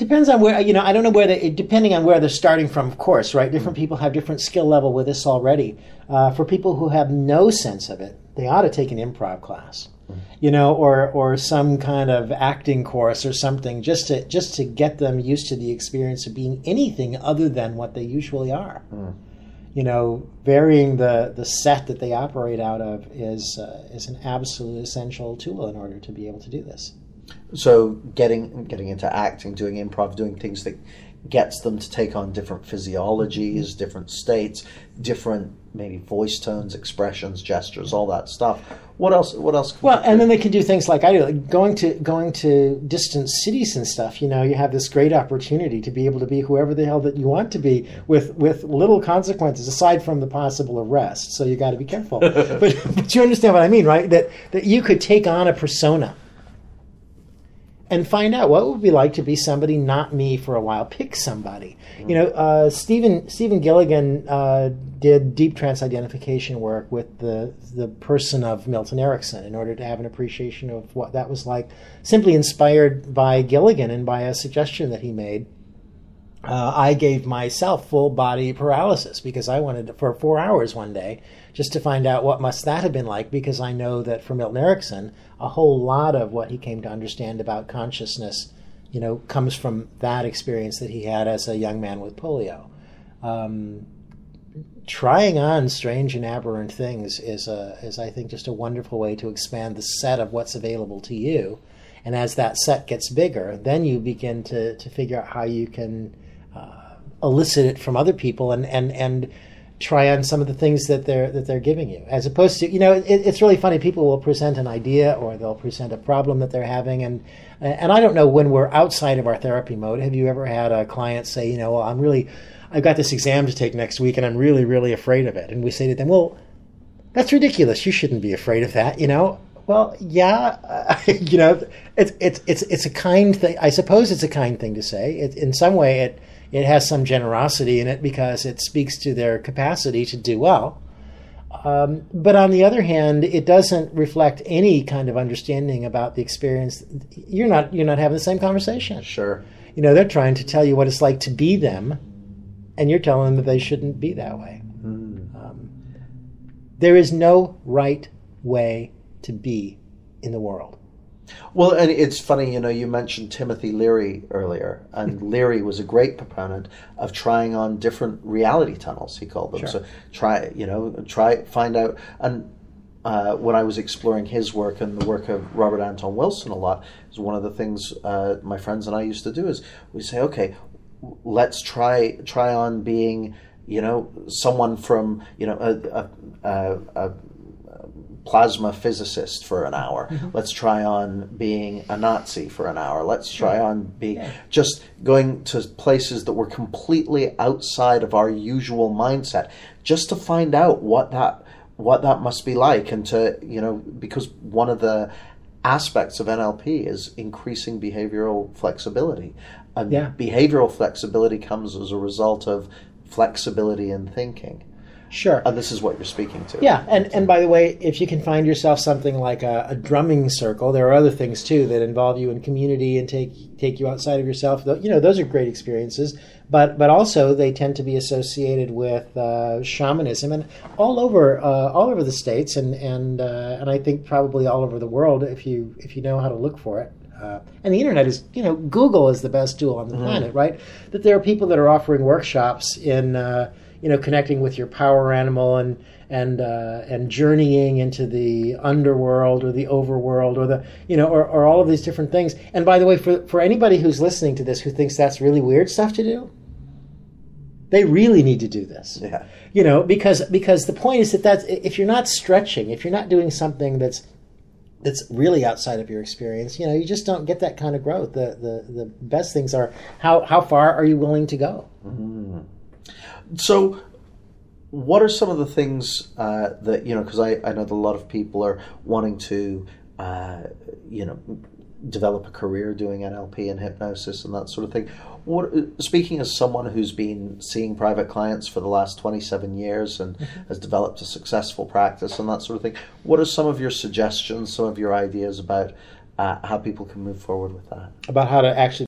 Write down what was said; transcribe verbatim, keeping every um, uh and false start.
depends on where, you know, I don't know where they, depending on where they're starting from, of course, right? Different people have different skill level with this already. Uh, for people who have no sense of it, they ought to take an improv class, mm. you know, or or some kind of acting course or something, just to just to get them used to the experience of being anything other than what they usually are. Mm. You know, varying the, the set that they operate out of is uh, is an absolute essential tool in order to be able to do this. So getting getting into acting, doing improv, doing things that gets them to take on different physiologies, different states, different maybe voice tones, expressions, gestures, all that stuff. What else? What else? Well, and then they can do things like I do, like going to going to distant cities and stuff. You know, you have this great opportunity to be able to be whoever the hell that you want to be, with with little consequences aside from the possible arrest. So you got to be careful. but but you understand what I mean, right? That that you could take on a persona and find out what it would be like to be somebody not me for a while. Pick somebody. Mm-hmm. You know, uh, Stephen Stephen Gilligan uh, did deep trance identification work with the the person of Milton Erickson in order to have an appreciation of what that was like, simply inspired by Gilligan and by a suggestion that he made. Uh, I gave myself full body paralysis because I wanted to, for four hours one day just to find out what must that have been like, because I know that for Milton Erickson, a whole lot of what he came to understand about consciousness, you know, comes from that experience that he had as a young man with polio. Um, trying on strange and aberrant things is, a, is, I think, just a wonderful way to expand the set of what's available to you. And as that set gets bigger, then you begin to, to figure out how you can uh, elicit it from other people and, and, and try on some of the things that they're that they're giving you, as opposed to, you know, it, it's really funny. People will present an idea or they'll present a problem that they're having, and and I don't know, when we're outside of our therapy mode, have you ever had a client say, you know, well, I'm really, I've got this exam to take next week and I'm really, really afraid of it. And we say to them, well, that's ridiculous. You shouldn't be afraid of that, you know. Well, yeah, uh, you know, it's it's it's it's a kind thing. I suppose it's a kind thing to say. It, in some way, it it has some generosity in it because it speaks to their capacity to do well. Um, but on the other hand, it doesn't reflect any kind of understanding about the experience. You're not you're not having the same conversation. Sure. You know, they're trying to tell you what it's like to be them, and you're telling them that they shouldn't be that way. Mm. Um, there is no right way to be in the world. Well, and it's funny, you know, you mentioned Timothy Leary earlier, and Leary was a great proponent of trying on different reality tunnels, he called them. Sure. So try, you know, try, find out. And uh, when I was exploring his work and the work of Robert Anton Wilson a lot, is one of the things uh, my friends and I used to do is we say, okay, let's try try on being, you know, someone from, you know, a, a, a, a plasma physicist for an hour. Mm-hmm. Let's try on being a Nazi for an hour. Let's try on being yeah. just going to places that were completely outside of our usual mindset, just to find out what that what that must be like, and to, you know, because one of the aspects of N L P is increasing behavioral flexibility, and yeah. behavioral flexibility comes as a result of flexibility in thinking. Sure. And this is what you're speaking to. Yeah, and, and by the way, if you can find yourself something like a, a drumming circle, there are other things too that involve you in community and take take you outside of yourself. You know, those are great experiences, but but also they tend to be associated with uh, shamanism, and all over uh, all over the States, and and uh, and I think probably all over the world if you if you know how to look for it. Uh, and the internet is, you know, Google is the best tool on the mm-hmm. planet, right? That there are people that are offering workshops in. Uh, you know, connecting with your power animal and and uh, and journeying into the underworld or the overworld or the, you know, or, or all of these different things. And by the way, for for anybody who's listening to this who thinks that's really weird stuff to do, they really need to do this. Yeah. You know, because because the point is that that's, if you're not stretching, if you're not doing something that's that's really outside of your experience, you know, you just don't get that kind of growth. The the the best things are how how far are you willing to go? Mm-hmm. So, what are some of the things uh, that, you know, because I, I know that a lot of people are wanting to, uh, you know, develop a career doing N L P and hypnosis and that sort of thing. What, speaking as someone who's been seeing private clients for the last twenty-seven years and mm-hmm. has developed a successful practice and that sort of thing, what are some of your suggestions, some of your ideas about uh, how people can move forward with that? About how to actually